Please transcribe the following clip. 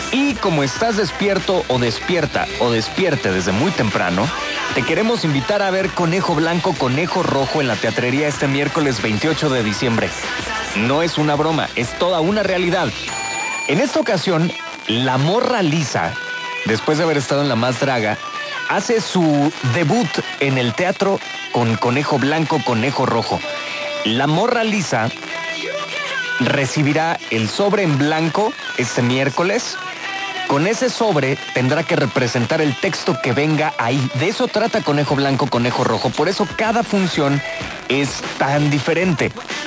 Y como estás despierto o despierta o despierte desde muy temprano, te queremos invitar a ver Conejo Blanco, Conejo Rojo en la teatrería este miércoles 28 de diciembre. No es una broma, es toda una realidad. En esta ocasión, la morra Lisa, después de haber estado en La Más Draga, hace su debut en el teatro con Conejo Blanco, Conejo Rojo. La morra Lisa recibirá el sobre en blanco este miércoles. Con ese sobre tendrá que representar el texto que venga ahí. De eso trata Conejo Blanco, Conejo Rojo. Por eso cada función es tan diferente.